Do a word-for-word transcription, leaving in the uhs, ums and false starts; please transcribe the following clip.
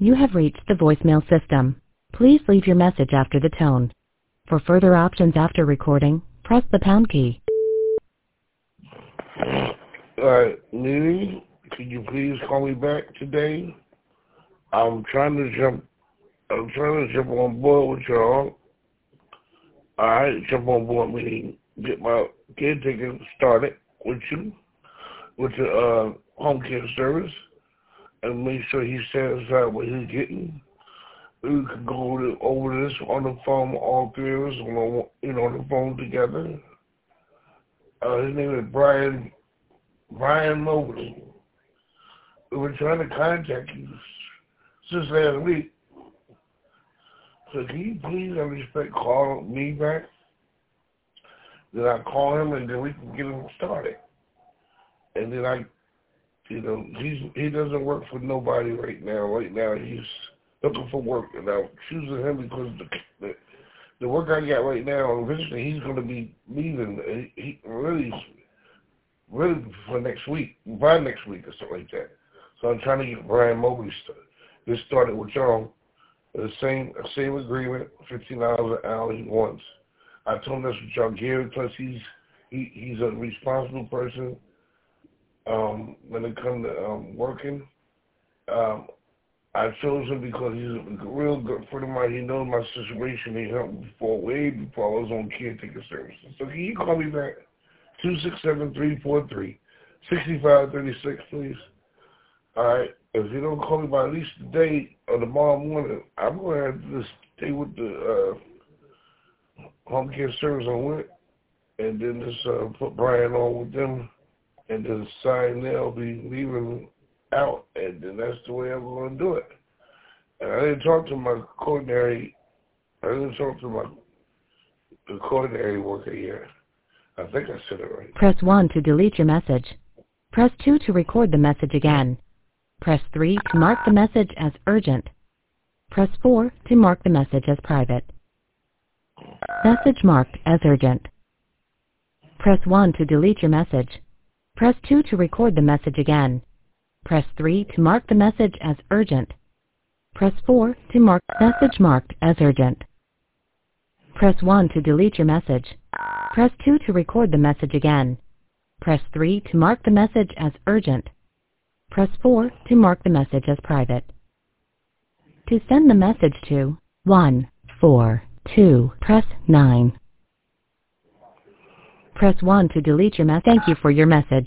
You have reached the voicemail system. Please leave your message after the tone. For further options after recording, press the pound key. Alright, Nene, could you please call me back today? I'm trying to jump, I'm trying to jump on board with y'all. Alright, jump on board, meaning get my caretaker started with you, with the uh, home care service, and make sure he's satisfied with what he's getting. We can go over, over this on the phone, all three of us, on, you know, on the phone together. Uh, his name is Brian, Brian Mobley. We were trying to contact you since last week. So can you please, in respect, call me back? Then I call him and then we can get him started. And then I, you know, he's he doesn't work for nobody right now. Right now he's looking for work, and I'm choosing him because the the, the work I got right now, eventually he's going to be leaving. He really, really for next week, by next week or something like that. So I'm trying to get Brian Mobley started. This started with y'all. The same same agreement, fifteen dollars an hour he wants. I told him that's what y'all give, plus he's he, he's a responsible person um, when it comes to um, working. Um, I chose him because he's a real good friend of mine. He knows my situation. He helped me before, way before I was on caretaker services. So can you call me back? two six seven, three four three, six five three six, please. All right. If you don't call me by at least today or tomorrow morning, I'm going to have to just stay with the uh, home care service I'm with, and then just uh, put Brian on with them, and then sign they'll be leaving out, and then that's the way I'm going to do it. And I didn't talk to my coordinary, I didn't talk to my the coordinary worker here. I think I said it right. Press one to delete your message. Press two to record the message again. Press three to mark the message as urgent. Press four to mark the message as private. Message marked as urgent. Press one to delete your message. Press two to record the message again. Press three to mark the message as urgent. Press four to mark message marked as urgent. Press one to delete your message. Press two to record the message again. Press three to mark the message as urgent. Press four to mark the message as private. To send the message to one four two, press nine. Press one to delete your message. Thank you for your message.